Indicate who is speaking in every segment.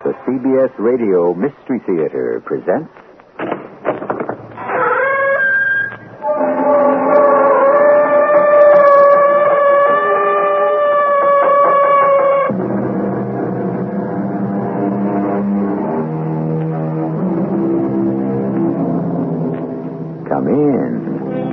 Speaker 1: The CBS Radio Mystery Theater presents... Come in.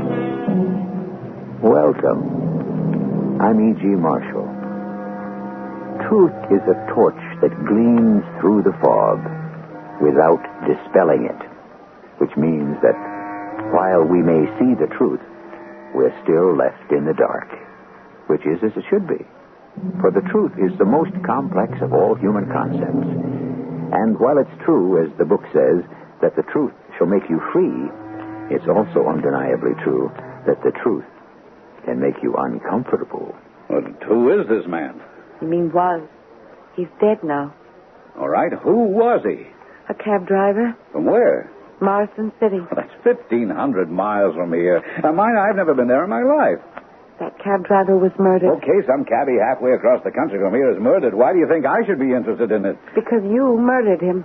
Speaker 1: Welcome. I'm E.G. Marshall. Truth is a torch that gleams through the fog without dispelling it, which means that while we may see the truth, we're still left in the dark, which is as it should be. For the truth is the most complex of all human concepts. And while it's true, as the book says, that the truth shall make you free, it's also undeniably true that the truth can make you uncomfortable.
Speaker 2: Well, who is this man?
Speaker 3: You mean was? He's dead now.
Speaker 2: All right, who was he?
Speaker 3: A cab driver.
Speaker 2: From where?
Speaker 3: Marston City.
Speaker 2: Well, that's 1,500 miles from here. Now, mind, I've never been there in my life.
Speaker 3: That cab driver was murdered.
Speaker 2: Okay, some cabbie halfway across the country from here is murdered. Why do you think I should be interested in it?
Speaker 3: Because you murdered him.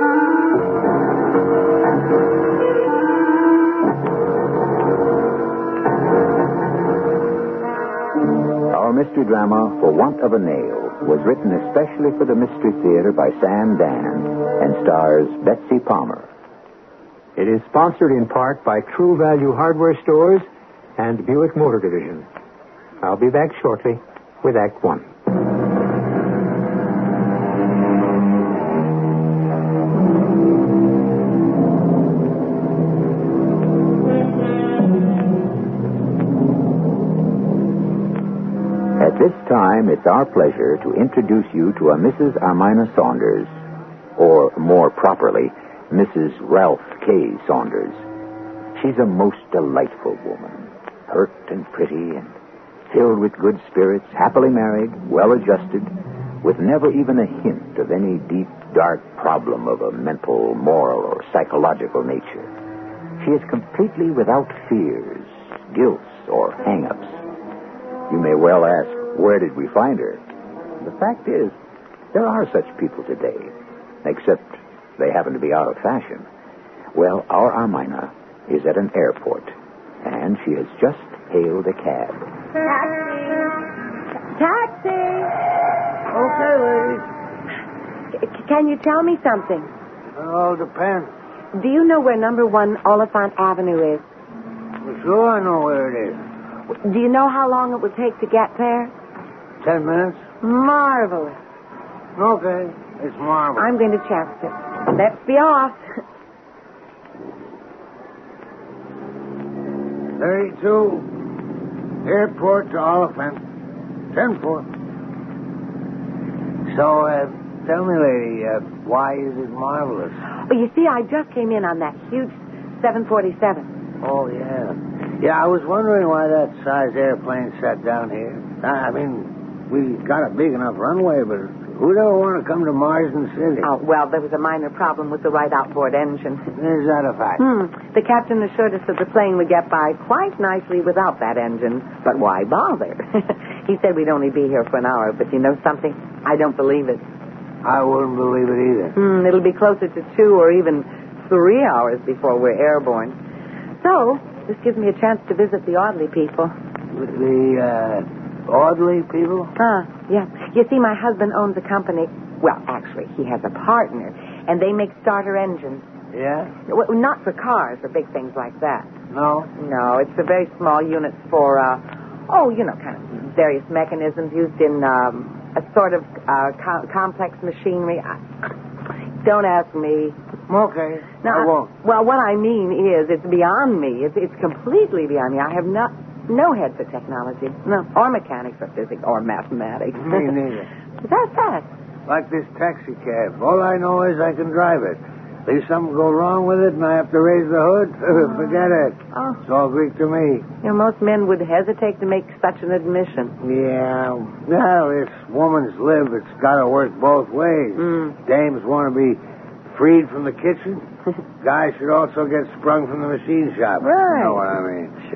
Speaker 1: Our mystery drama, For Want of a Nail, was written especially for the Mystery Theater by Sam Dan and stars Betsy Palmer.
Speaker 4: It is sponsored in part by True Value Hardware Stores and Buick Motor Division. I'll be back shortly with Act One.
Speaker 1: At this time, it's our pleasure to introduce you to a Mrs. Armina Saunders, or more properly, Mrs. Ralph K. Saunders. She's a most delightful woman, pert and pretty and filled with good spirits, happily married, well-adjusted, with never even a hint of any deep, dark problem of a mental, moral, or psychological nature. She is completely without fears, guilts, or hang-ups. You may well ask, where did we find her? The fact is, there are such people today, except they happen to be out of fashion. Well, our Armina is at an airport, and she has just hailed a cab.
Speaker 3: Taxi!
Speaker 5: Okay, ladies.
Speaker 3: Can you tell me something?
Speaker 5: It all depends.
Speaker 3: Do you know where number 1 Oliphant Avenue is?
Speaker 5: For sure I know where it is.
Speaker 3: Do you know how long it would take to get there?
Speaker 5: 10 minutes?
Speaker 3: Marvelous.
Speaker 5: Okay, it's marvelous.
Speaker 3: I'm going to chance it. Let's be off.
Speaker 5: 32, airport to Oliphant, 10-4. So, tell me, lady, why is it marvelous?
Speaker 3: Well, you see, I just came in on that huge 747.
Speaker 5: Oh, yeah. Yeah, I was wondering why that size airplane sat down here. I mean, we got a big enough runway, but who'd ever want to come to Marsden City?
Speaker 3: Oh, well, there was a minor problem with the right outboard engine.
Speaker 5: Is that a fact?
Speaker 3: The captain assured us that the plane would get by quite nicely without that engine, but why bother? He said we'd only be here for an hour, but you know something? I don't believe it.
Speaker 5: I wouldn't believe it either.
Speaker 3: It'll be closer to 2 or even 3 hours before we're airborne. So, this gives me a chance to visit the Audley people.
Speaker 5: The, Audley people?
Speaker 3: Yeah. You see, my husband owns a company. Well, actually, he has a partner, and they make starter engines.
Speaker 5: Yeah?
Speaker 3: Well, not for cars or big things like that.
Speaker 5: No?
Speaker 3: No, it's a very small unit for, kind of various mechanisms used in a sort of complex machinery. Don't ask me.
Speaker 5: Okay,
Speaker 3: I
Speaker 5: won't.
Speaker 3: Well, what I mean is, it's beyond me. It's completely beyond me. I have no head for technology. No. Or mechanics or physics or mathematics.
Speaker 5: Me neither.
Speaker 3: That's that.
Speaker 5: Like this taxi cab. All I know is I can drive it. Leave something go wrong with it and I have to raise the hood, forget it.
Speaker 3: Oh.
Speaker 5: It's all Greek to me.
Speaker 3: You know, most men would hesitate to make such an admission.
Speaker 5: Yeah. Well, this woman's live. It's got to work both ways. Dames want to be freed from the kitchen. Guys should also get sprung from the machine shop.
Speaker 3: Right.
Speaker 5: You know what I mean?
Speaker 3: Sure.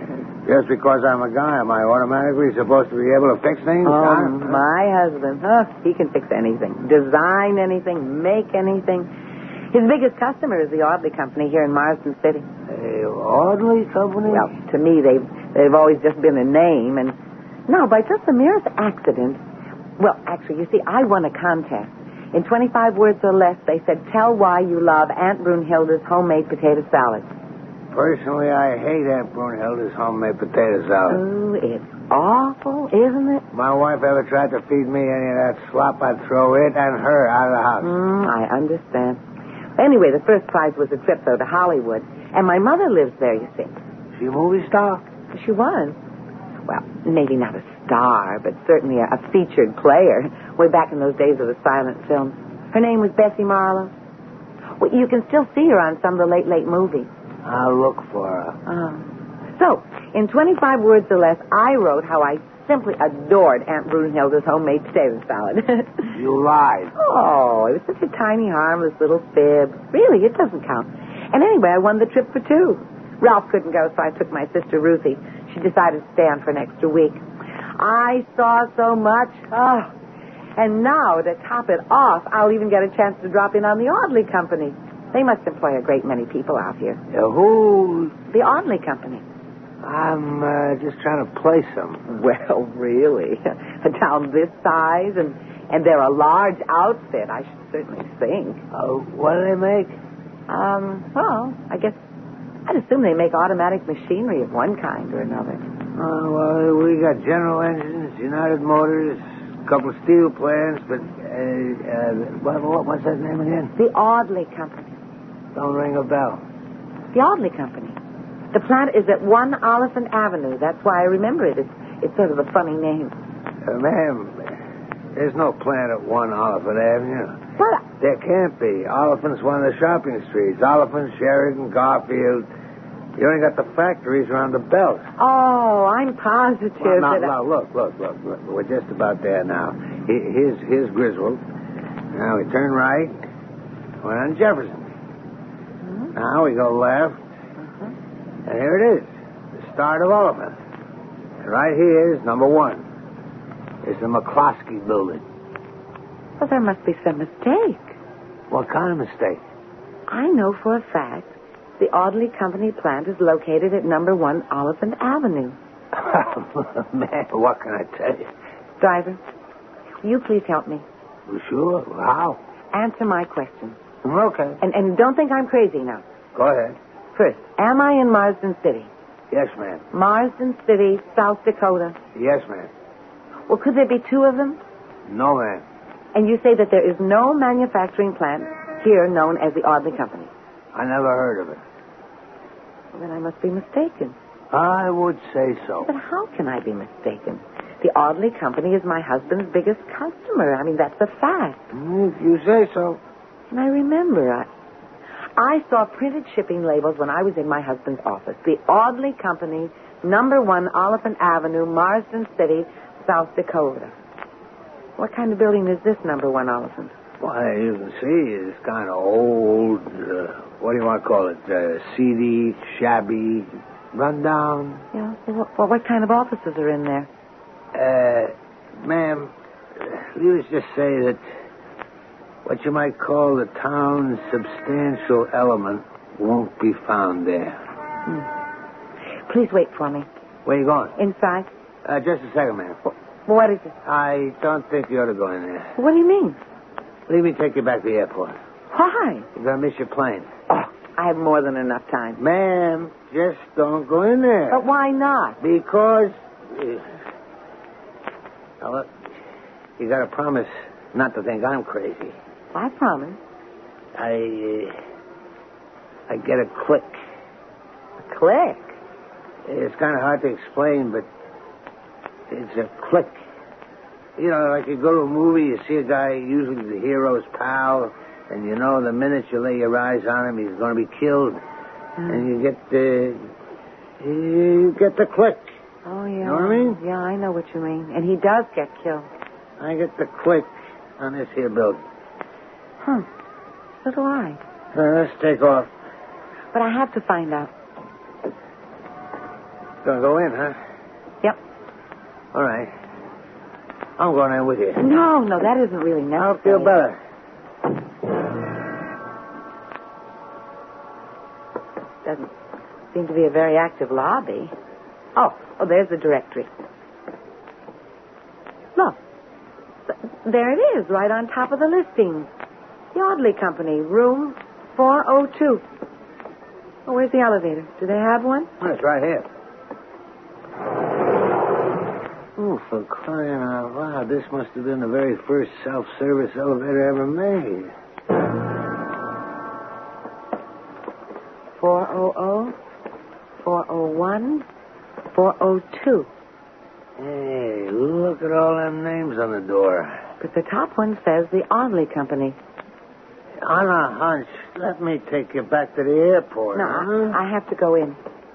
Speaker 5: Just because I'm a guy, am I automatically supposed to be able to fix things?
Speaker 3: Oh, my husband. He can fix anything. Design anything. Make anything. His biggest customer is the Audley Company here in Marsden City.
Speaker 5: The Audley Company?
Speaker 3: Well, to me, they've always just been a name. And now, by just the merest accident... Well, actually, you see, I won a contest. In 25 words or less, they said, tell why you love Aunt Brunhilde's homemade potato salad.
Speaker 5: Personally, I hate Aunt Brunhilde's homemade potato salad.
Speaker 3: Oh, it's awful, isn't it?
Speaker 5: My wife ever tried to feed me any of that slop, I'd throw it and her out of the house.
Speaker 3: I understand. Anyway, the first prize was a trip, though, to Hollywood. And my mother lives there, you see.
Speaker 5: She a movie star?
Speaker 3: She was. Well, maybe not a star, but certainly a featured player, way back in those days of the silent film. Her name was Bessie Marlowe. Well, you can still see her on some of the late movies.
Speaker 5: I'll look for her.
Speaker 3: So, in 25 words or less, I wrote how I simply adored Aunt Brunhilde's homemade potato salad.
Speaker 5: You lied.
Speaker 3: Oh, it was such a tiny, harmless little fib. Really, it doesn't count. And anyway, I won the trip for two. Ralph couldn't go, so I took my sister Ruthie. She decided to stay on for an extra week. I saw so much. Oh, and now, to top it off, I'll even get a chance to drop in on the Audley Company. They must employ a great many people out here.
Speaker 5: Who?
Speaker 3: The Audley Company.
Speaker 5: I'm just trying to place them.
Speaker 3: Well, really? A town this size, and they're a large outfit, I should certainly think.
Speaker 5: What do they make?
Speaker 3: Well, I'd assume they make automatic machinery of one kind or another.
Speaker 5: Well, we got General Engines, United Motors, a couple of steel plants, but, what's that name again?
Speaker 3: The Audley Company.
Speaker 5: Don't ring a bell.
Speaker 3: The Audley Company. The plant is at 1 Oliphant Avenue. That's why I remember it. It's sort of a funny name.
Speaker 5: Ma'am, there's no plant at 1 Oliphant Avenue.
Speaker 3: But
Speaker 5: There can't be. Oliphant's one of the shopping streets. Oliphant, Sheridan, Garfield. You only got the factories around the belt.
Speaker 3: Oh, I'm positive
Speaker 5: Well,
Speaker 3: that...
Speaker 5: now, look. We're just about there now. Here's Griswold. Now we turn right. We're on Jefferson. Now we go left. And here it is. The start of Oliphant. And right here is number 1. It's the McCloskey building.
Speaker 3: Well, there must be some mistake.
Speaker 5: What kind of mistake?
Speaker 3: I know for a fact the Audley Company plant is located at number 1 Oliphant Avenue.
Speaker 5: Man, what can I tell you?
Speaker 3: Driver, will you please help me?
Speaker 5: Well, sure. How?
Speaker 3: Answer my question.
Speaker 5: Okay.
Speaker 3: And don't think I'm crazy now.
Speaker 5: Go ahead.
Speaker 3: First, am I in Marsden City?
Speaker 5: Yes, ma'am.
Speaker 3: Marsden City, South Dakota.
Speaker 5: Yes, ma'am.
Speaker 3: Well, could there be 2 of them?
Speaker 5: No, ma'am.
Speaker 3: And you say that there is no manufacturing plant here known as the Audley Company?
Speaker 5: I never heard of it.
Speaker 3: Well, then I must be mistaken.
Speaker 5: I would say so.
Speaker 3: But how can I be mistaken? The Audley Company is my husband's biggest customer. I mean, that's a fact.
Speaker 5: If you say so.
Speaker 3: And I remember, I saw printed shipping labels when I was in my husband's office. The Audley Company, number 1 Oliphant Avenue, Marsden City, South Dakota. What kind of building is this number 1 Oliphant?
Speaker 5: Well, you can see it's kind of old. What do you want to call it? Seedy, shabby, rundown.
Speaker 3: Yeah. Well, what kind of offices are in there?
Speaker 5: Ma'am, let's just say that what you might call the town's substantial element won't be found there.
Speaker 3: Please wait for me.
Speaker 5: Where you going?
Speaker 3: Inside.
Speaker 5: Just a second, ma'am.
Speaker 3: What is it?
Speaker 5: I don't think you ought to go in there.
Speaker 3: What do you mean?
Speaker 5: Leave me take you back to the airport.
Speaker 3: Why?
Speaker 5: You're going to miss your plane.
Speaker 3: Oh, I have more than enough time.
Speaker 5: Ma'am, just don't go in there.
Speaker 3: But why not?
Speaker 5: Because... Now, look, you got to promise not to think I'm crazy.
Speaker 3: I promise.
Speaker 5: I get a click.
Speaker 3: A click?
Speaker 5: It's kind of hard to explain, but it's a click. You know, like you go to a movie, you see a guy, usually the hero's pal, and you know the minute you lay your eyes on him, he's going to be killed. And you get the click.
Speaker 3: Oh, yeah.
Speaker 5: You know what I mean?
Speaker 3: Yeah, I know what you mean. And he does get killed.
Speaker 5: I get the click on this here building.
Speaker 3: So do I.
Speaker 5: Let's take off.
Speaker 3: But I have to find out.
Speaker 5: Gonna go in, huh?
Speaker 3: Yep.
Speaker 5: All right. I'm going in with you.
Speaker 3: No, that isn't really necessary.
Speaker 5: I'll feel better.
Speaker 3: Doesn't seem to be a very active lobby. Oh, there's the directory. Look. There it is, right on top of the listing. The Audley Company, room 402. Oh, where's the elevator? Do they have one?
Speaker 5: Oh, it's right here. Oh, for crying out loud, this must have been the very first self-service elevator ever made.
Speaker 3: 400, 401, 402.
Speaker 5: Hey, look at all them names on the door.
Speaker 3: But the top one says the Audley Company.
Speaker 5: On a hunch, let me take you back to the airport.
Speaker 3: No,
Speaker 5: huh?
Speaker 3: I have to go in.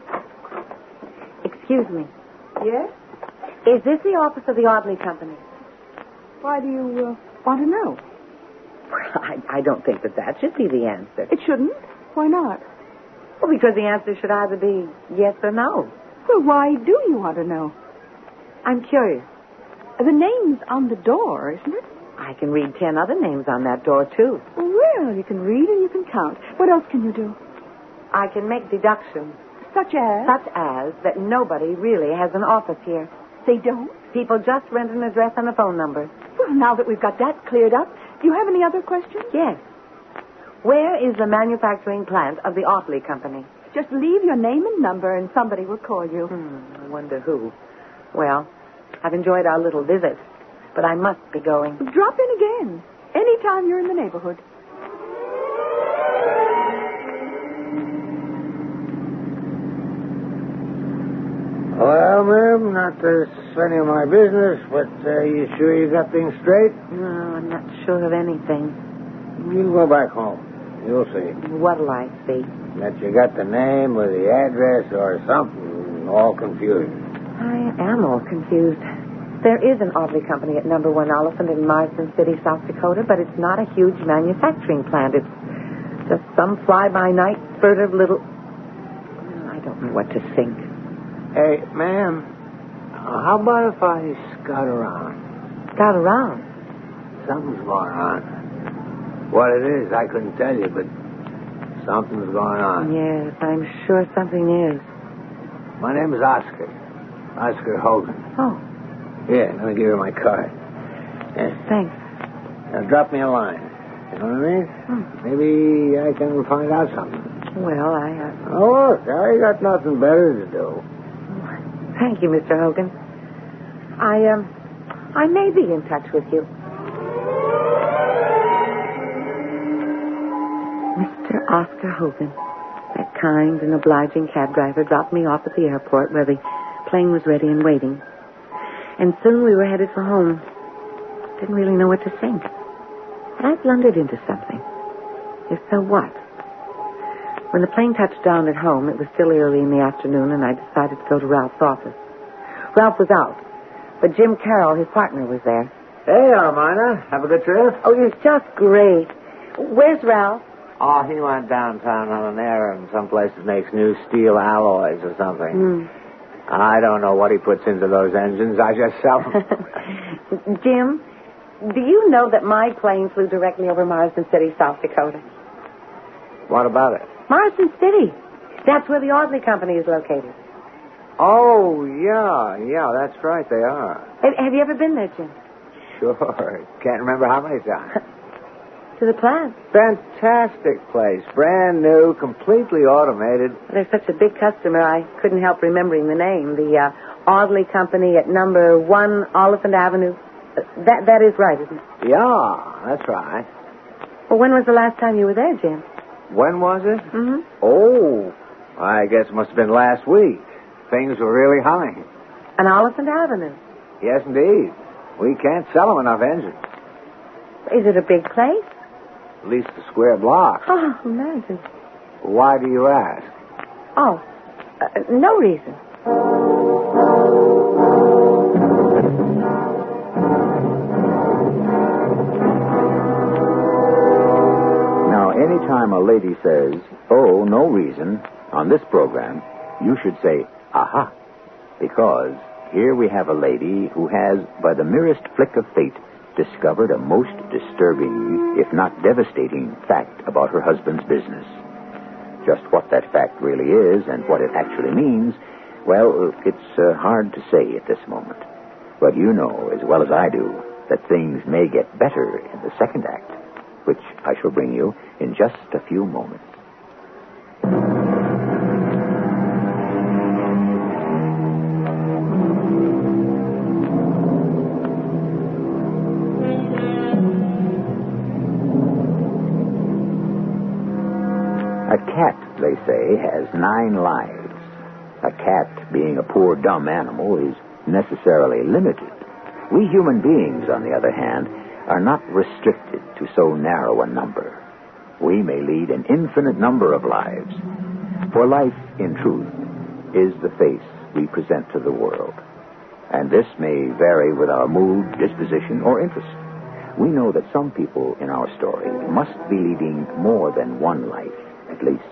Speaker 3: Excuse me.
Speaker 6: Yes?
Speaker 3: Is this the office of the Audley Company?
Speaker 6: Why do you want to know?
Speaker 3: I don't think that should be the answer.
Speaker 6: It shouldn't. Why not?
Speaker 3: Well, because the answer should either be yes or no.
Speaker 6: Well, why do you want to know?
Speaker 3: I'm curious.
Speaker 6: The name's on the door, isn't it?
Speaker 3: I can read 10 other names on that door, too.
Speaker 6: Well, you can read and you can count. What else can you do?
Speaker 3: I can make deductions.
Speaker 6: Such as?
Speaker 3: Such as that nobody really has an office here.
Speaker 6: They don't?
Speaker 3: People just rent an address and a phone number.
Speaker 6: Well, now that we've got that cleared up, do you have any other questions?
Speaker 3: Yes. Where is the manufacturing plant of the Audley Company?
Speaker 6: Just leave your name and number and somebody will call you.
Speaker 3: I wonder who. Well, I've enjoyed our little visit, but I must be going.
Speaker 6: Drop in again. Anytime you're in the neighborhood.
Speaker 5: Well, ma'am, not that it's any of my business, but you sure you got things straight?
Speaker 3: No, I'm not sure of anything.
Speaker 5: You go back home. You'll see.
Speaker 3: What'll I see?
Speaker 5: That you got the name or the address or something all confused.
Speaker 3: I am all confused. There is an Audley Company at number 1 Oliphant in Marsden City, South Dakota, but it's not a huge manufacturing plant. It's just some fly-by-night furtive little... I don't know what to think.
Speaker 5: Hey, ma'am, how about if I scout around?
Speaker 3: Scout around?
Speaker 5: Something's going on. What it is, I couldn't tell you, but something's going on.
Speaker 3: Yes, I'm sure something is.
Speaker 5: My name is Oscar. Oscar Hogan.
Speaker 3: Oh,
Speaker 5: Yeah, I'm going to give you my card. Yeah.
Speaker 3: thanks.
Speaker 5: Now, drop me a line. You know what I mean? Maybe I can find out something.
Speaker 3: Well,
Speaker 5: Oh, look, I got nothing better to do.
Speaker 3: Thank you, Mr. Hogan. I may be in touch with you. Mr. Oscar Hogan, that kind and obliging cab driver, dropped me off at the airport where the plane was ready and waiting. And soon we were headed for home. Didn't really know what to think. But I blundered into something. If so, what? When the plane touched down at home, it was still early in the afternoon, and I decided to go to Ralph's office. Ralph was out, but Jim Carroll, his partner, was there.
Speaker 5: Hey, Armina. Have a good trip?
Speaker 3: Oh, you're just great. Where's Ralph?
Speaker 5: Oh, he went downtown on an errand. Some place that makes new steel alloys or something. I don't know what he puts into those engines. I just sell them.
Speaker 3: Jim, do you know that my plane flew directly over Marsden City, South Dakota?
Speaker 5: What about it?
Speaker 3: Marsden City. That's where the Audley Company is located.
Speaker 5: Oh, yeah, that's right, they are.
Speaker 3: Have you ever been there, Jim?
Speaker 5: Sure. Can't remember how many times.
Speaker 3: To the plant.
Speaker 5: Fantastic place. Brand new, completely automated.
Speaker 3: They're such a big customer, I couldn't help remembering the name. The Audley Company at number 1 Oliphant Avenue. That is right, isn't it?
Speaker 5: Yeah, that's right.
Speaker 3: Well, when was the last time you were there, Jim?
Speaker 5: When was it?
Speaker 3: Mm-hmm.
Speaker 5: Oh, I guess it must have been last week. Things were really humming.
Speaker 3: On Oliphant Avenue.
Speaker 5: Yes, indeed. We can't sell them enough engines.
Speaker 3: Is it a big place?
Speaker 5: At least a square block.
Speaker 3: Oh, imagine.
Speaker 5: Why do you ask?
Speaker 3: Oh, no reason.
Speaker 1: Now, anytime a lady says, oh, no reason, on this program, you should say, aha. Because here we have a lady who has, by the merest flick of fate, discovered a most disturbing, if not devastating, fact about her husband's business. Just what that fact really is and what it actually means, well, it's hard to say at this moment. But you know as well as I do that things may get better in the second act, which I shall bring you in just a few moments. A cat, they say, has 9 lives. A cat, being a poor dumb animal, is necessarily limited. We human beings, on the other hand, are not restricted to so narrow a number. We may lead an infinite number of lives. For life, in truth, is the face we present to the world. And this may vary with our mood, disposition, or interest. We know that some people in our story must be leading more than one life, at least.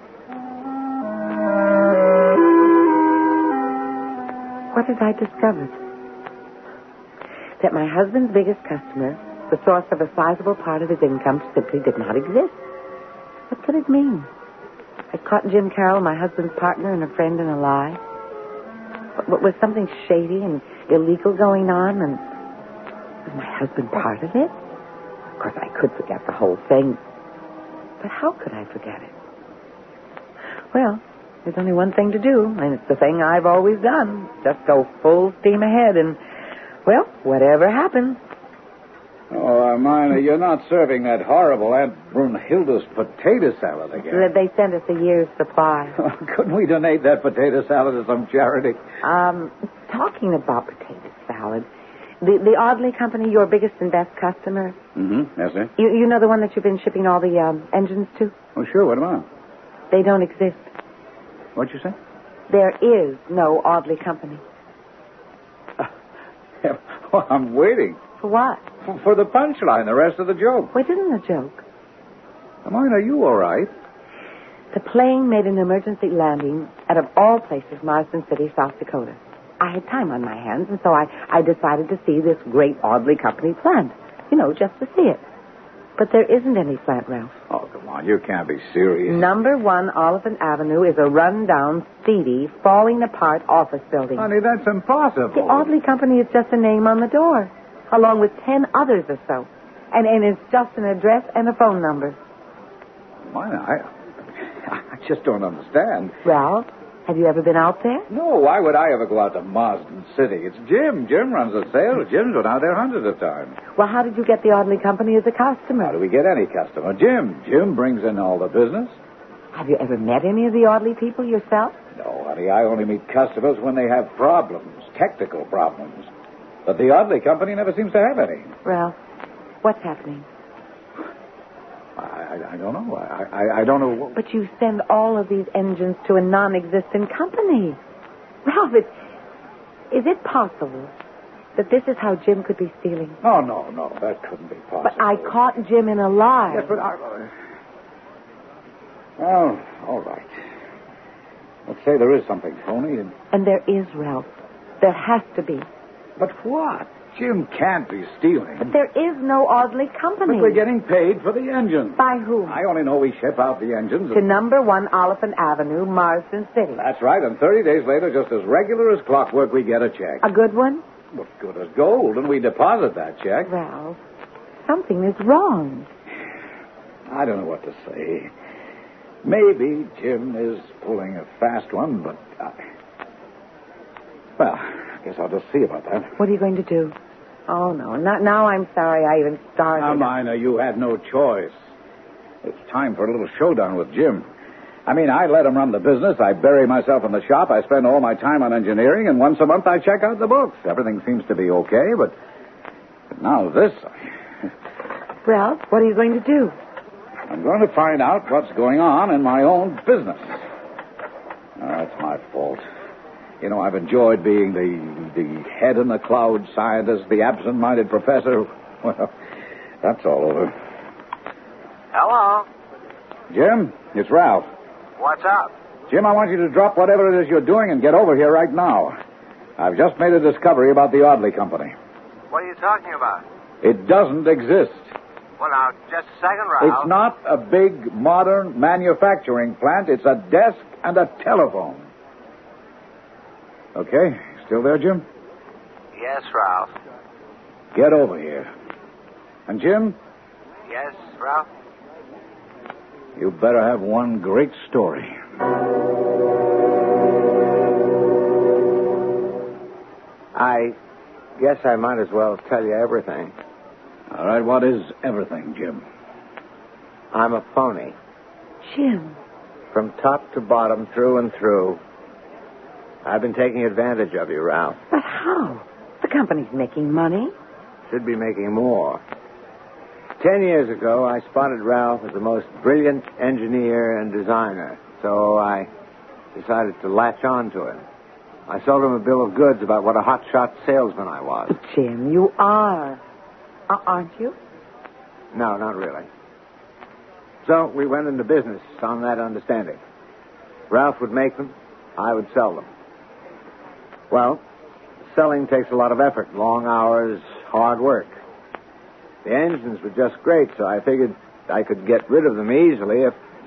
Speaker 3: What had I discovered? That my husband's biggest customer, the source of a sizable part of his income, simply did not exist. What could it mean? I caught Jim Carroll, my husband's partner and a friend, in a lie. What was something shady and illegal going on, and was my husband part of it? Of course, I could forget the whole thing. But how could I forget it? Well, there's only one thing to do, and it's the thing I've always done. Just go full steam ahead and, well, whatever happens.
Speaker 2: Oh, Armina, you're not serving that horrible Aunt Brunhilde's potato salad again.
Speaker 3: They sent us a year's supply.
Speaker 2: Couldn't we donate that potato salad to some charity?
Speaker 3: Talking about potato salad, the Audley Company, your biggest and best customer.
Speaker 2: Mm-hmm. Yes, sir.
Speaker 3: You know the one that you've been shipping all the engines to?
Speaker 2: Oh, sure. What about?
Speaker 3: They don't exist.
Speaker 2: What'd you say?
Speaker 3: There is no Audley Company.
Speaker 2: Well, I'm waiting.
Speaker 3: For what?
Speaker 2: For the punchline, the rest of the joke.
Speaker 3: Well, it isn't a joke.
Speaker 2: Hermione, are you all right?
Speaker 3: The plane made an emergency landing at, of all places, Marsden City, South Dakota. I had time on my hands, and so I decided to see this great Audley Company plant. You know, just to see it. But there isn't any plant, Ralph.
Speaker 2: Oh, come on. You can't be serious.
Speaker 3: Number 1 Oliphant Avenue is a run-down, seedy, falling-apart office building.
Speaker 2: Honey, that's impossible.
Speaker 3: The Audley Company is just a name on the door, along with 10 others or so. And it's just an address and a phone number.
Speaker 2: Why, I just don't understand.
Speaker 3: Ralph, have you ever been out there?
Speaker 2: No, why would I ever go out to Marsden City? It's Jim. Jim runs the sales. Jim's been out there hundreds of times.
Speaker 3: Well, how did you get the Audley Company as a customer?
Speaker 2: How do we get any customer? Jim. Jim brings in all the business.
Speaker 3: Have you ever met any of the Audley people yourself?
Speaker 2: No, honey, I only meet customers when they have problems, technical problems. But the Audley Company never seems to have any.
Speaker 3: Ralph, what's happening?
Speaker 2: I don't know. I don't know.
Speaker 3: But you send all of these engines to a non-existent company. Ralph, is it possible that this is how Jim could be stealing?
Speaker 2: Oh, no, that couldn't be possible.
Speaker 3: But I caught Jim in a lie.
Speaker 2: Yes, but well, all right. Let's say there is something phony.
Speaker 3: And there is, Ralph. There has to be.
Speaker 2: But what? Jim can't be stealing.
Speaker 3: But there is no Audley Company.
Speaker 2: But we're getting paid for the engines.
Speaker 3: By whom?
Speaker 2: I only know we ship out the engines.
Speaker 3: To number 1 Oliphant Avenue, Marsden City.
Speaker 2: That's right, and 30 days later, just as regular as clockwork, we get a check.
Speaker 3: A good one?
Speaker 2: Well, good as gold, and we deposit that check.
Speaker 3: Ralph, something is wrong.
Speaker 2: I don't know what to say. Maybe Jim is pulling a fast one, but... Well, I guess I'll just see about that.
Speaker 3: What are you going to do? Oh, no. Now I'm sorry I even started.
Speaker 2: Hermione, you had no choice. It's time for a little showdown with Jim. I mean, I let him run the business. I bury myself in the shop. I spend all my time on engineering, and once a month I check out the books. Everything seems to be okay, but now this...
Speaker 3: Ralph, what are you going to do?
Speaker 2: I'm going to find out what's going on in my own business. It's my fault. You know, I've enjoyed being the head-in-the-cloud scientist, the absent-minded professor. Well, that's all over.
Speaker 7: Hello?
Speaker 2: Jim, it's Ralph.
Speaker 7: What's up?
Speaker 2: Jim, I want you to drop whatever it is you're doing and get over here right now. I've just made a discovery about the Audley Company.
Speaker 7: What are you talking about?
Speaker 2: It doesn't exist.
Speaker 7: Well, now, just a second, Ralph.
Speaker 2: It's not a big, modern manufacturing plant. It's a desk and a telephone. Okay. Still there, Jim?
Speaker 7: Yes, Ralph.
Speaker 2: Get over here. And Jim?
Speaker 7: Yes, Ralph?
Speaker 2: You better have one great story.
Speaker 5: I guess I might as well tell you everything.
Speaker 2: All right, what is everything, Jim?
Speaker 5: I'm a phony.
Speaker 3: Jim.
Speaker 5: From top to bottom, through and through. I've been taking advantage of you, Ralph.
Speaker 3: But how? The company's making money.
Speaker 5: Should be making more. 10 years ago, I spotted Ralph as the most brilliant engineer and designer, so I decided to latch on to him. I sold him a bill of goods about what a hotshot salesman I was.
Speaker 3: Jim, you are. Aren't you?
Speaker 5: No, not really. So we went into business on that understanding. Ralph would make them, I would sell them. Well, selling takes a lot of effort, long hours, hard work. The engines were just great, so I figured I could get rid of them easily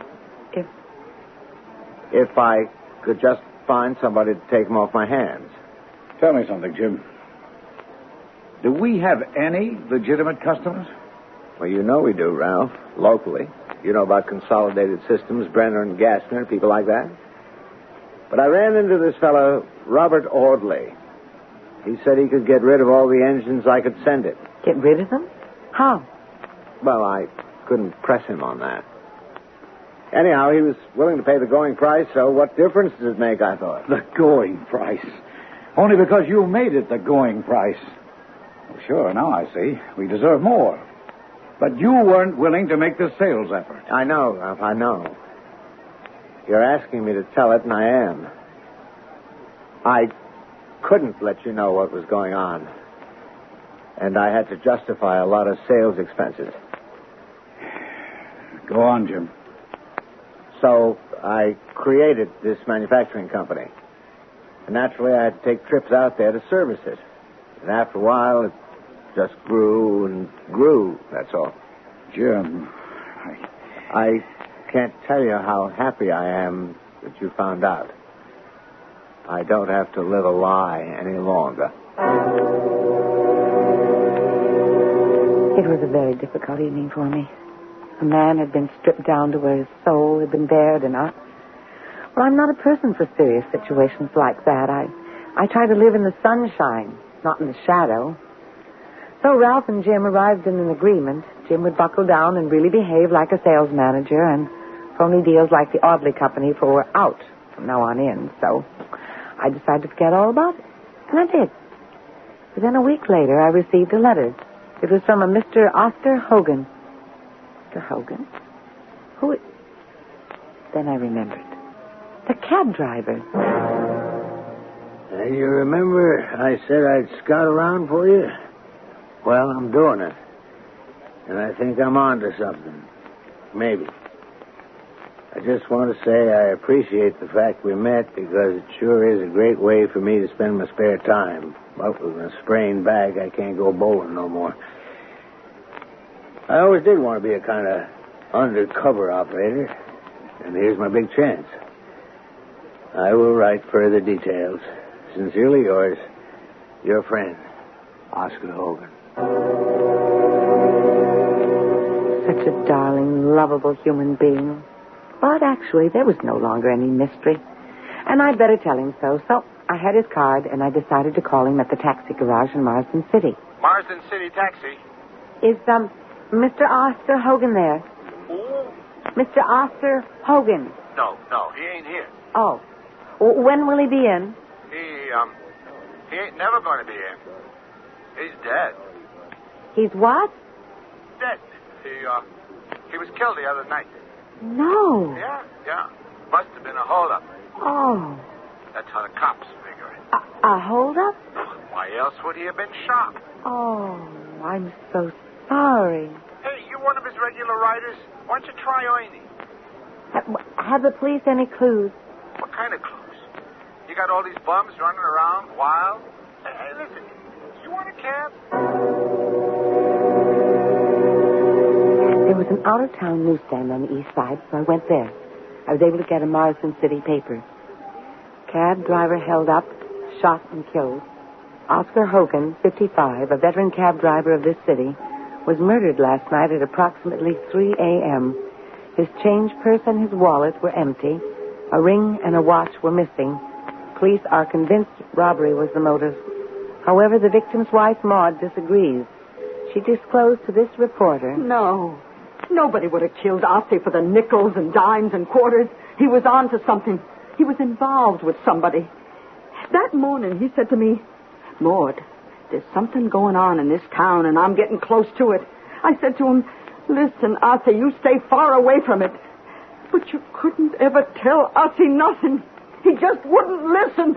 Speaker 5: if I could just find somebody to take them off my hands.
Speaker 2: Tell me something, Jim. Do we have any legitimate customers?
Speaker 5: Well, you know we do, Ralph, locally. You know about Consolidated Systems, Brenner and Gassner, people like that. But I ran into this fellow, Robert Audley. He said he could get rid of all the engines I could send it.
Speaker 3: Get rid of them? How?
Speaker 5: Well, I couldn't press him on that. Anyhow, he was willing to pay the going price, so what difference does it make, I thought?
Speaker 2: The going price. Only because you made it the going price. Well, sure, now I see. We deserve more. But you weren't willing to make the sales effort.
Speaker 5: I know, Ralph, I know. You're asking me to tell it, and I am. I couldn't let you know what was going on. And I had to justify a lot of sales expenses.
Speaker 2: Go on, Jim.
Speaker 5: So I created this manufacturing company. And naturally, I had to take trips out there to service it. And after a while, it just grew and grew, that's all.
Speaker 2: Jim,
Speaker 5: I can't tell you how happy I am that you found out. I don't have to live a lie any longer.
Speaker 3: It was a very difficult evening for me. A man had been stripped down to where his soul had been bared enough. Well, I'm not a person for serious situations like that. I try to live in the sunshine, not in the shadow. So Ralph and Jim arrived in an agreement. Jim would buckle down and really behave like a sales manager, and phony deals like the Audley Company were out from now on in. So I decided to forget all about it, and I did. But then a week later, I received a letter. It was from a Mr. Oscar Hogan. Mr. Hogan? Who? Then I remembered. The cab driver.
Speaker 5: You remember I said I'd scout around for you? Well, I'm doing it. And I think I'm on to something. Maybe. I just want to say I appreciate the fact we met because it sure is a great way for me to spend my spare time. But with a sprained back, I can't go bowling no more. I always did want to be a kind of undercover operator. And here's my big chance. I will write further details. Sincerely yours, your friend, Oscar Hogan.
Speaker 3: Such a darling, lovable human being. But actually, there was no longer any mystery. And I'd better tell him so. So I had his card, and I decided to call him at the taxi garage in Marsden City.
Speaker 7: Marsden City Taxi.
Speaker 3: Is, Mr. Oscar Hogan there?
Speaker 7: Who?
Speaker 3: Mr. Oscar Hogan.
Speaker 7: No, he ain't here.
Speaker 3: Oh. When will he be in?
Speaker 7: He ain't never going to be here. He's dead.
Speaker 3: He's what?
Speaker 7: Dead. He was killed the other night.
Speaker 3: No.
Speaker 7: Yeah. Must have been a holdup.
Speaker 3: Oh.
Speaker 7: That's how the cops figure it.
Speaker 3: A holdup?
Speaker 7: Why else would he have been shot?
Speaker 3: Oh, I'm so sorry.
Speaker 7: Hey, you one of his regular riders? Why don't you try Ernie?
Speaker 3: Have the police any clues?
Speaker 7: What kind of clues? You got all these bums running around wild. Hey, listen, you want a cab?
Speaker 3: There was an out-of-town newsstand on the east side, so I went there. I was able to get a Marsden City paper. Cab driver held up, shot and killed. Oscar Hogan, 55, a veteran cab driver of this city, was murdered last night at approximately 3 a.m. His change purse and his wallet were empty. A ring and a watch were missing. Police are convinced robbery was the motive. However, the victim's wife, Maud, disagrees. She disclosed to this reporter...
Speaker 6: No. Nobody would have killed Ossie for the nickels and dimes and quarters. He was on to something. He was involved with somebody. That morning, he said to me, Maud, there's something going on in this town, and I'm getting close to it. I said to him, listen, Ossie, you stay far away from it. But you couldn't ever tell Ossie nothing. He just wouldn't listen.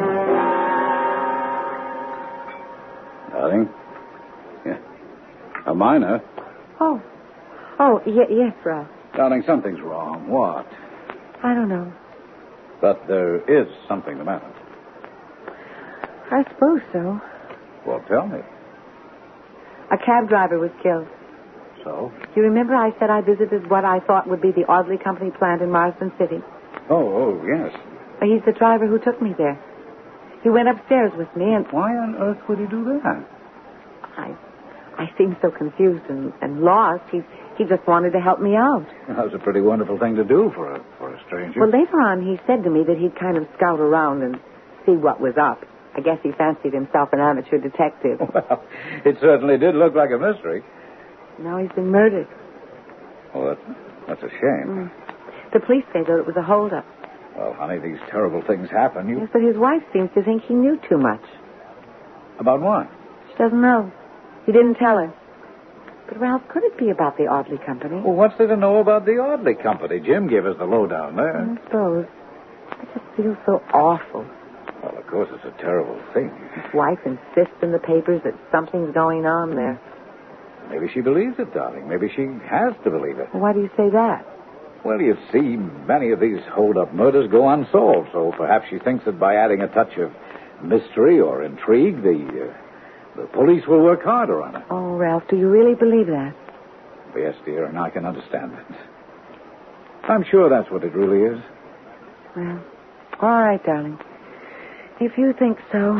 Speaker 2: Darling? Yeah. A minor?
Speaker 3: Yes, Ralph.
Speaker 2: Darling, something's wrong. What?
Speaker 3: I don't know.
Speaker 2: But there is something the matter.
Speaker 3: I suppose so.
Speaker 2: Well, tell me.
Speaker 3: A cab driver was killed.
Speaker 2: So?
Speaker 3: You remember I said I visited what I thought would be the Audley Company plant in Marsden City?
Speaker 2: Oh, yes.
Speaker 3: He's the driver who took me there. He went upstairs with me and...
Speaker 2: Why on earth would he do that?
Speaker 3: I seemed so confused and lost. He just wanted to help me out.
Speaker 2: Well, that was a pretty wonderful thing to do for a stranger.
Speaker 3: Well, later on, he said to me that he'd kind of scout around and see what was up. I guess he fancied himself an amateur detective.
Speaker 2: Well, it certainly did look like a mystery.
Speaker 3: Now he's been murdered.
Speaker 2: Well, that's a shame.
Speaker 3: The police say that it was a holdup.
Speaker 2: Well, honey, these terrible things happen.
Speaker 3: Yes, but his wife seems to think he knew too much.
Speaker 2: About what?
Speaker 3: She doesn't know. He didn't tell her. But, Ralph, could it be about the Audley Company?
Speaker 2: Well, what's there to know about the Audley Company? Jim gave us the lowdown there.
Speaker 3: I suppose. I just feel so awful.
Speaker 2: Well, of course, it's a terrible thing.
Speaker 3: His wife insists in the papers that something's going on there.
Speaker 2: Maybe she believes it, darling. Maybe she has to believe it.
Speaker 3: Well, why do you say that?
Speaker 2: Well, you see, many of these hold-up murders go unsolved, so perhaps she thinks that by adding a touch of mystery or intrigue, the police will work harder on it.
Speaker 3: Oh, Ralph, do you really believe that?
Speaker 2: Yes, dear, and I can understand that. I'm sure that's what it really is.
Speaker 3: Well, all right, darling. If you think so.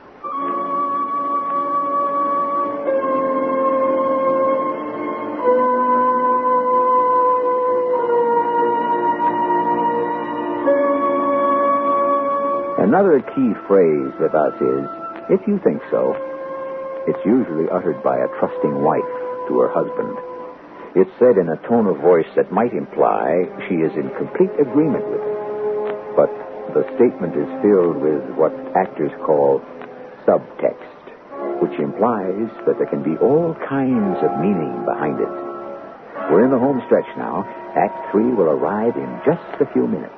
Speaker 1: Another key phrase with us is, if you think so. It's usually uttered by a trusting wife to her husband. It's said in a tone of voice that might imply she is in complete agreement with it. But the statement is filled with what actors call subtext, which implies that there can be all kinds of meaning behind it. We're in the home stretch now. Act 3 will arrive in just a few minutes.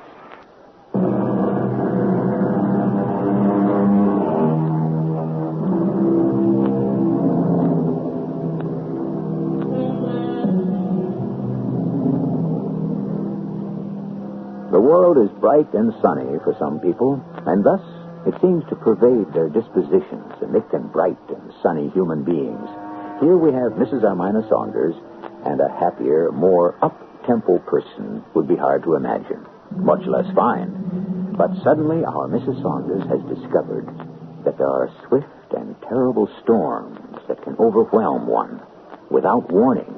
Speaker 1: The world is bright and sunny for some people, and thus it seems to pervade their dispositions and make them bright and sunny human beings. Here we have Mrs. Armina Saunders, and a happier, more up-tempo person would be hard to imagine, much less fine. But suddenly our Mrs. Saunders has discovered that there are swift and terrible storms that can overwhelm one without warning.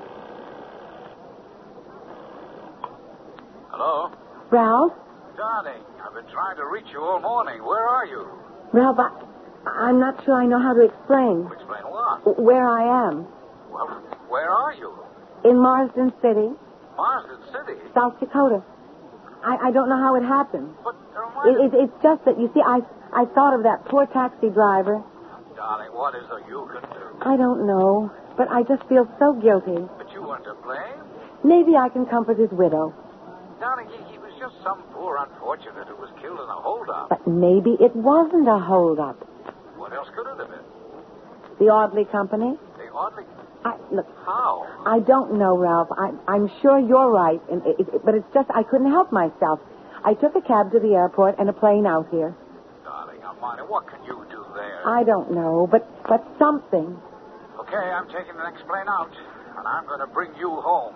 Speaker 7: Hello?
Speaker 3: Ralph?
Speaker 7: Darling, I've been trying to reach you all morning. Where are you?
Speaker 3: Ralph, I'm not sure I know how to explain.
Speaker 7: Explain what?
Speaker 3: Where I am.
Speaker 7: Well, where are you?
Speaker 3: In Marsden City,
Speaker 7: Marsden City?
Speaker 3: South Dakota. I don't know how it happened.
Speaker 7: But, Armina...
Speaker 3: It's just that, you see, I thought of that poor taxi driver.
Speaker 7: Darling, what is there you can do?
Speaker 3: I don't know, but I just feel so guilty.
Speaker 7: But you weren't to blame.
Speaker 3: Maybe I can comfort his widow.
Speaker 7: Darling, he was just some poor unfortunate who was killed in a hold-up.
Speaker 3: But maybe it wasn't a hold-up.
Speaker 7: What else could it have been?
Speaker 3: The Audley Company?
Speaker 7: The Audley...
Speaker 3: Look,
Speaker 7: How?
Speaker 3: I don't know, Ralph. I'm sure you're right, but it's just I couldn't help myself. I took a cab to the airport and a plane out here.
Speaker 7: Darling, Armani, what can you do there?
Speaker 3: I don't know, but something.
Speaker 7: Okay, I'm taking the next plane out, and I'm going to bring you home.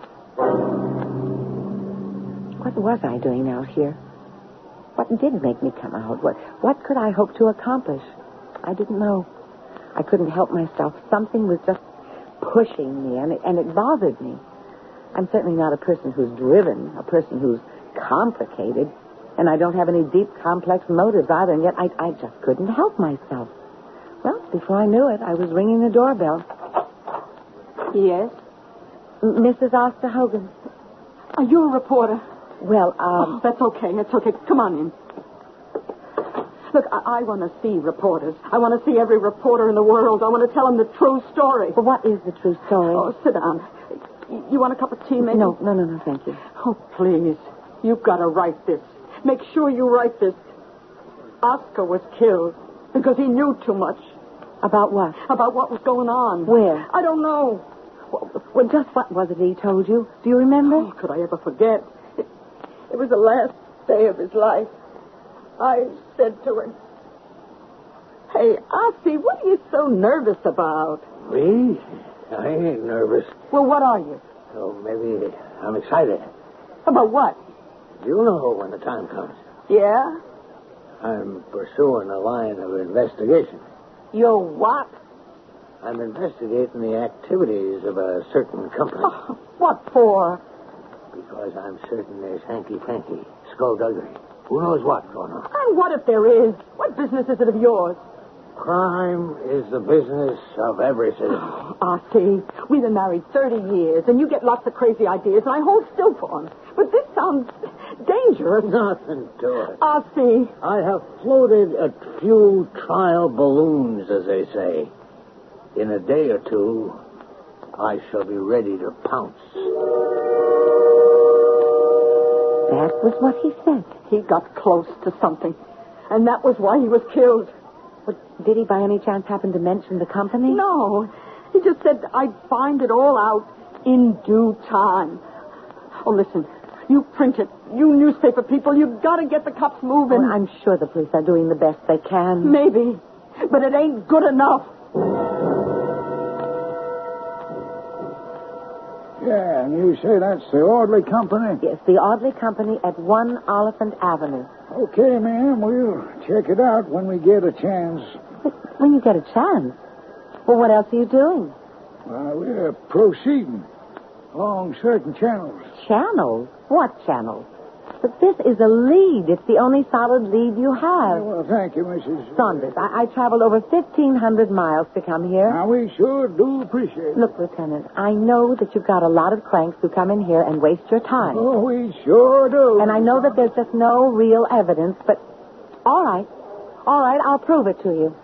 Speaker 3: What was I doing out here? What did make me come out? What could I hope to accomplish? I didn't know. I couldn't help myself. Something was just pushing me, and it bothered me. I'm certainly not a person who's driven, a person who's complicated, and I don't have any deep, complex motives either, and yet I just couldn't help myself. Well, before I knew it, I was ringing the doorbell.
Speaker 6: Yes?
Speaker 3: Mrs. Oscar Hogan.
Speaker 6: Are you a reporter?
Speaker 3: Well,
Speaker 6: Oh, that's okay. It's okay. Come on in. Look, I want to see reporters. I want to see every reporter in the world. I want to tell them the true story.
Speaker 3: But what is the true story?
Speaker 6: Oh, sit down. You want a cup of tea, maybe?
Speaker 3: No, thank you.
Speaker 6: Oh, please. You've got to write this. Make sure you write this. Oscar was killed because he knew too much.
Speaker 3: About what?
Speaker 6: About what was going on.
Speaker 3: Where?
Speaker 6: I don't know.
Speaker 3: Well, just what was it he told you? Do you remember?
Speaker 6: Oh, could I ever forget? It was the last day of his life. I said to him, "Hey, Ossie, what are you so nervous about?"
Speaker 5: Me? I ain't nervous.
Speaker 6: Well, what are you?
Speaker 5: Oh, maybe I'm excited.
Speaker 6: About what?
Speaker 5: You'll know when the time comes.
Speaker 6: Yeah?
Speaker 5: I'm pursuing a line of investigation.
Speaker 6: You're what?
Speaker 5: I'm investigating the activities of a certain company.
Speaker 6: Oh, what for?
Speaker 5: Because I'm certain there's hanky-panky, skullduggery. Who knows what's going on?
Speaker 6: And what if there is? What business is it of yours?
Speaker 5: Crime is the business of every citizen.
Speaker 6: Ossie, we've been married 30 years, and you get lots of crazy ideas, and I hold still for them. But this sounds dangerous.
Speaker 5: Nothing to it.
Speaker 6: Ossie.
Speaker 5: I have floated a few trial balloons, as they say. In a day or two, I shall be ready to pounce.
Speaker 3: That was what he said.
Speaker 6: He got close to something, and that was why he was killed.
Speaker 3: But did he by any chance happen to mention the company?
Speaker 6: No. He just said I'd find it all out in due time. Oh, listen. You print it. You newspaper people, you've got to get the cops moving.
Speaker 3: Well, I'm sure the police are doing the best they can.
Speaker 6: Maybe. But it ain't good enough.
Speaker 2: Yeah, and you say that's the Audley Company?
Speaker 3: Yes, the Audley Company at 1 Oliphant Avenue.
Speaker 2: Okay, ma'am. We'll check it out when we get a chance.
Speaker 3: When you get a chance? Well, what else are you doing?
Speaker 2: We're proceeding along certain channels.
Speaker 3: Channels? What channels? But this is a lead. It's the only solid lead you have.
Speaker 2: Well, thank you, Mrs.
Speaker 3: Saunders, I traveled over 1,500 miles to come here.
Speaker 2: Now, we sure do appreciate it.
Speaker 3: Look, Lieutenant, I know that you've got a lot of cranks who come in here and waste your time.
Speaker 2: Oh, we sure do.
Speaker 3: And I know that there's just no real evidence, but all right, I'll prove it to you.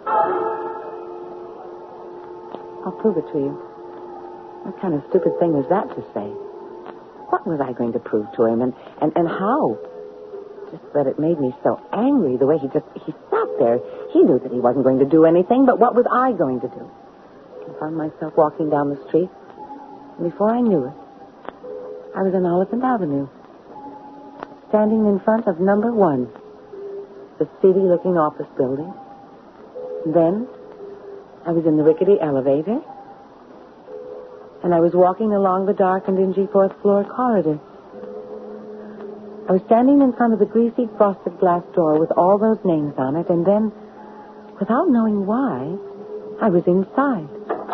Speaker 3: I'll prove it to you. What kind of stupid thing is that to say? What was I going to prove to him, and how? Just that it made me so angry, the way he sat there. He knew that he wasn't going to do anything, but what was I going to do? I found myself walking down the street, and before I knew it, I was on Oliphant Avenue, standing in front of number 1, the seedy-looking office building. And then I was in the rickety elevator, and I was walking along the dark and dingy 4th-floor corridor. I was standing in front of the greasy frosted glass door with all those names on it, and then, without knowing why, I was inside.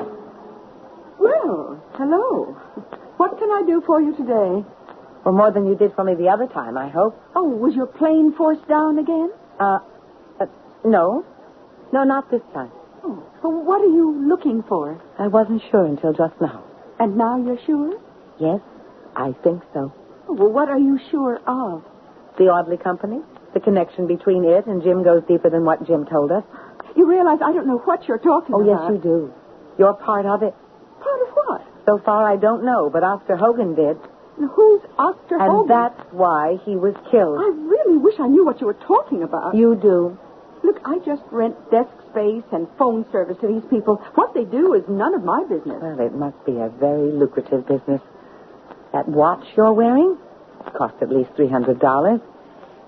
Speaker 6: Well, hello. What can I do for you today?
Speaker 3: Well, more than you did for me the other time, I hope.
Speaker 6: Oh, was your plane forced down again?
Speaker 3: No. No, not this time.
Speaker 6: Oh, well, what are you looking for?
Speaker 3: I wasn't sure until just now.
Speaker 6: And now you're sure?
Speaker 3: Yes, I think so.
Speaker 6: Oh, well, what are you sure of?
Speaker 3: The Audley Company? The connection between it and Jim goes deeper than what Jim told us.
Speaker 6: You realize I don't know what you're talking about.
Speaker 3: Oh, yes, you do. You're part of it.
Speaker 6: Part of what?
Speaker 3: So far, I don't know, but Oscar Hogan did.
Speaker 6: Now, who's Oscar Hogan?
Speaker 3: And that's why he was killed.
Speaker 6: I really wish I knew what you were talking about.
Speaker 3: You do.
Speaker 6: Look, I just rent desk space and phone service to these people. What they do is none of my business.
Speaker 3: Well, it must be a very lucrative business. That watch you're wearing cost at least $300.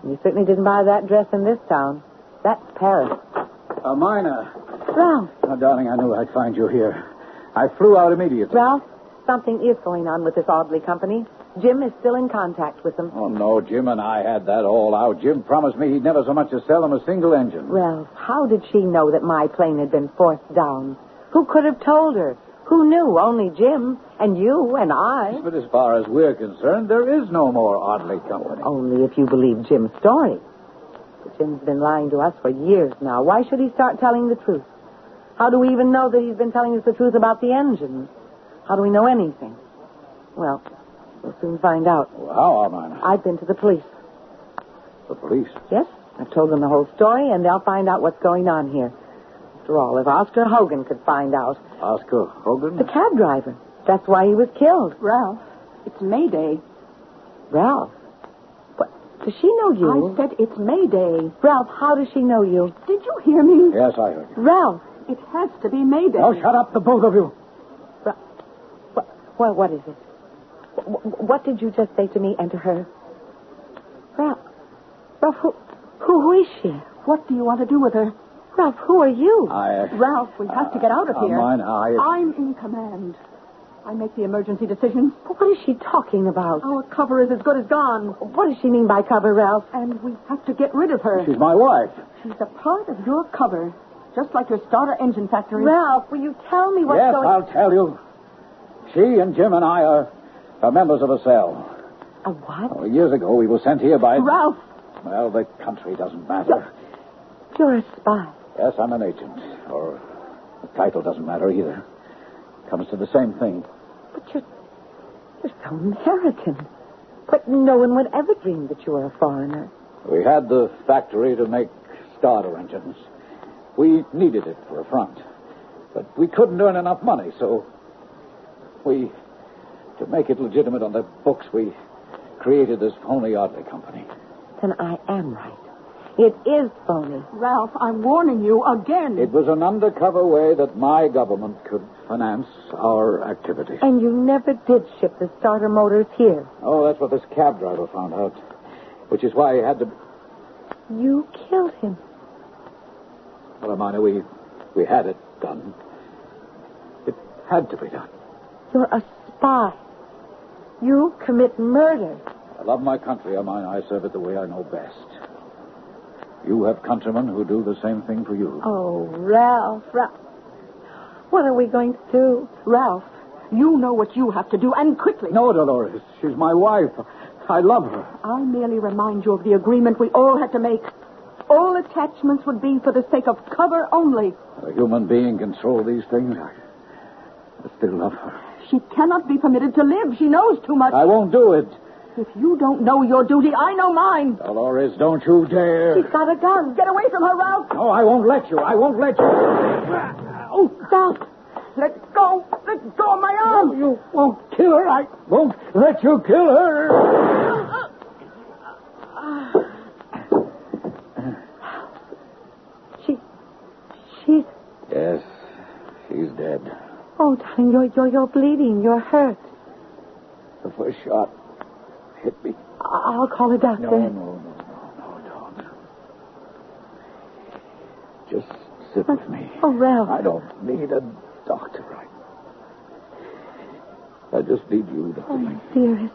Speaker 3: You certainly didn't buy that dress in this town. That's Paris.
Speaker 2: Mina.
Speaker 3: Ralph.
Speaker 2: Oh, darling, I knew I'd find you here. I flew out immediately.
Speaker 3: Ralph, something is going on with this Audley company. Jim is still in contact with them.
Speaker 2: Oh, no, Jim and I had that all out. Jim promised me he'd never so much as sell them a single engine.
Speaker 3: Ralph, how did she know that my plane had been forced down? Who could have told her? Who knew? Only Jim and you and I.
Speaker 2: But as far as we're concerned, there is no more Audley company.
Speaker 3: Only if you believe Jim's story. But Jim's been lying to us for years now. Why should he start telling the truth? How do we even know that he's been telling us the truth about the engines? How do we know anything? Well, we'll soon find out.
Speaker 2: Well, how, Mina?
Speaker 3: I've been to the police.
Speaker 2: The police?
Speaker 3: Yes, I've told them the whole story, and they'll find out what's going on here. After all, if Oscar Hogan could find out.
Speaker 2: Oscar Hogan?
Speaker 3: The cab driver. That's why he was killed.
Speaker 6: Ralph, it's May Day.
Speaker 3: Ralph? What? Does she know you?
Speaker 6: I said it's May Day.
Speaker 3: Ralph, how does she know you?
Speaker 6: Did you hear me?
Speaker 2: Yes, I heard you.
Speaker 3: Ralph.
Speaker 6: It has to be May Day.
Speaker 2: Oh, shut up, the both of you.
Speaker 3: What is it? What did you just say to me and to her? Ralph, who is she?
Speaker 6: What do you want to do with her?
Speaker 3: Ralph, who are you?
Speaker 6: Ralph, we have to get out of here.
Speaker 2: Mina,
Speaker 6: I'm in command. I make the emergency decisions.
Speaker 3: What is she talking about?
Speaker 6: Our cover is as good as gone.
Speaker 3: What does she mean by cover, Ralph?
Speaker 6: And we have to get rid of her.
Speaker 2: She's my wife.
Speaker 6: She's a part of your cover, just like your starter engine factory.
Speaker 3: Ralph, will you tell me what's going on?
Speaker 2: Yes, I'll tell you. She and Jim and I are members of a cell.
Speaker 3: A what?
Speaker 2: Oh, years ago, we were sent here by...
Speaker 6: Ralph!
Speaker 2: Well, the country doesn't matter.
Speaker 3: You're a spy.
Speaker 2: Yes, I'm an agent. Or the title doesn't matter either. Comes to the same thing.
Speaker 3: But you're so American. But no one would ever dream that you were a foreigner.
Speaker 2: We had the factory to make starter engines. We needed it for a front. But we couldn't earn enough money, so to make it legitimate on the books, we created this phony Audley company.
Speaker 3: Then I am right. It is phony.
Speaker 6: Ralph, I'm warning you again.
Speaker 2: It was an undercover way that my government could finance our activities.
Speaker 3: And you never did ship the starter motors here.
Speaker 2: Oh, that's what this cab driver found out. Which is why he had to...
Speaker 3: You killed him.
Speaker 2: Well, Amina, we had it done. It had to be done.
Speaker 3: You're a spy. You commit murder.
Speaker 2: I love my country, Amina. I serve it the way I know best. You have countrymen who do the same thing for you.
Speaker 3: Oh, Ralph. What are we going to do?
Speaker 6: Ralph, you know what you have to do, and quickly.
Speaker 2: No, Dolores. She's my wife. I love her.
Speaker 6: I'll merely remind you of the agreement we all had to make. All attachments would be for the sake of cover only.
Speaker 2: A human being control these things. I still love her.
Speaker 6: She cannot be permitted to live. She knows too much.
Speaker 2: I won't do it.
Speaker 6: If you don't know your duty, I know mine.
Speaker 2: Dolores, don't you dare.
Speaker 3: She's got a gun.
Speaker 6: Get away from her, Ralph.
Speaker 2: No, I won't let you. I won't let you.
Speaker 3: Oh, Ralph.
Speaker 6: Let go. Let go of my arm.
Speaker 2: No, you won't kill her. I won't let you kill her.
Speaker 3: She's...
Speaker 2: Yes, she's dead.
Speaker 3: Oh, darling, you're bleeding. You're hurt.
Speaker 2: The first shot hit me.
Speaker 3: I'll call a doctor.
Speaker 2: No, don't. Just sit with me.
Speaker 3: Oh, Ralph.
Speaker 2: I don't need a doctor. I just need you to
Speaker 3: Oh, my dearest.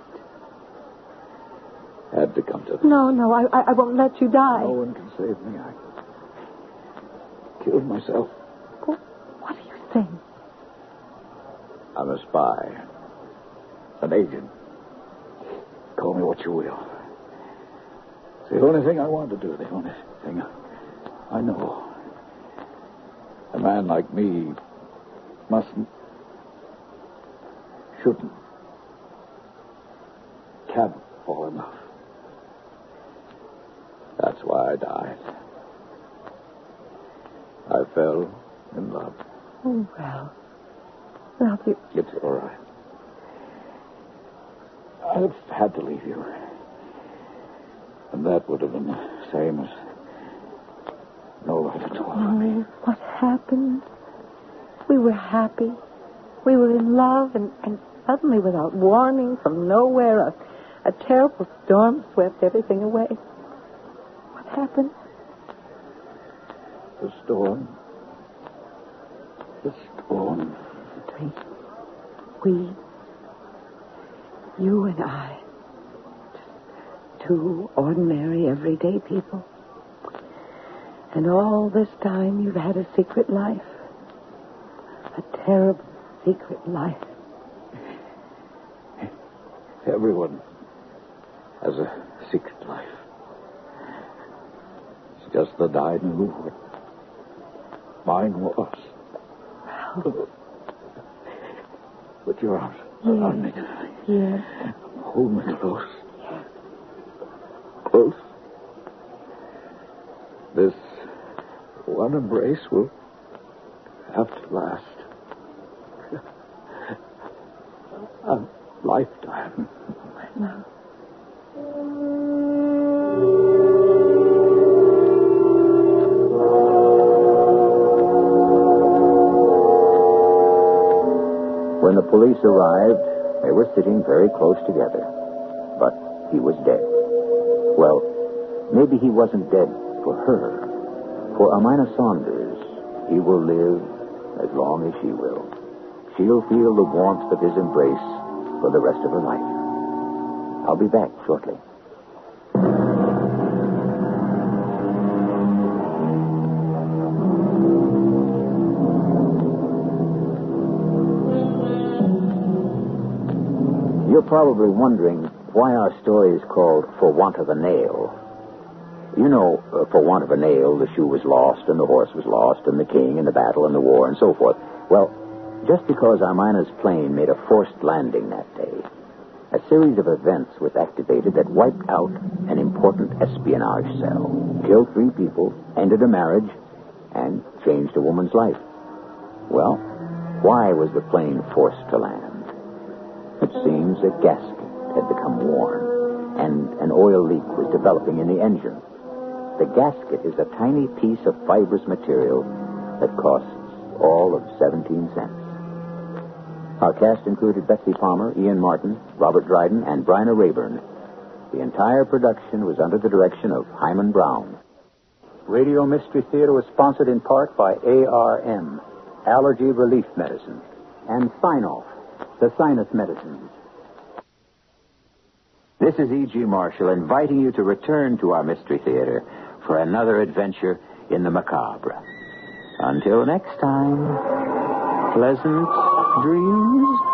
Speaker 2: Had to come to this.
Speaker 3: No, I won't let you die.
Speaker 2: No one can save me. I killed myself.
Speaker 3: What are you saying?
Speaker 2: I'm a spy. An agent. Call me what you will. It's the only thing I want to do. The only thing I know. A man like me shouldn't, can't fall enough. That's why I died. I fell in love.
Speaker 3: Oh, Ralph. Ralph, you...
Speaker 2: It's all right. I've had to leave you. And that would have been the same as no love at all.
Speaker 3: Oh, what happened? We were happy. We were in love, and suddenly, without warning, from nowhere, a terrible storm swept everything away. happened?
Speaker 2: The storm. The storm.
Speaker 3: You and I, just two ordinary, everyday people. And all this time you've had a secret life. A terrible secret life.
Speaker 2: Everyone has a secret life. It's just that I knew what mine was.
Speaker 3: Ralph.
Speaker 2: Put your arms around me.
Speaker 3: Yes.
Speaker 2: Hold me close. Close. This one embrace will have to last a lifetime.
Speaker 3: No.
Speaker 1: When the police arrived, they were sitting very close together. But he was dead. Well, maybe he wasn't dead for her. For Amina Saunders, he will live as long as she will. She'll feel the warmth of his embrace for the rest of her life. I'll be back shortly. You're probably wondering why our story is called For Want of a Nail. You know, for want of a nail, the shoe was lost, and the horse was lost, and the king, and the battle, and the war, and so forth. Well, just because Amina's plane made a forced landing that day, a series of events was activated that wiped out an important espionage cell, killed 3 people, ended a marriage, and changed a woman's life. Well, why was the plane forced to land? It seems a gasket had become worn, and an oil leak was developing in the engine. The gasket is a tiny piece of fibrous material that costs all of 17 cents. Our cast included Betsy Palmer, Ian Martin, Robert Dryden, and Bryna Rayburn. The entire production was under the direction of Hyman Brown.
Speaker 4: Radio Mystery Theater was sponsored in part by ARM, Allergy Relief Medicine, and Sinoff, the sinus medicines.
Speaker 1: This is E.G. Marshall inviting you to return to our Mystery Theater for another adventure in the macabre. Until next time, pleasant dreams.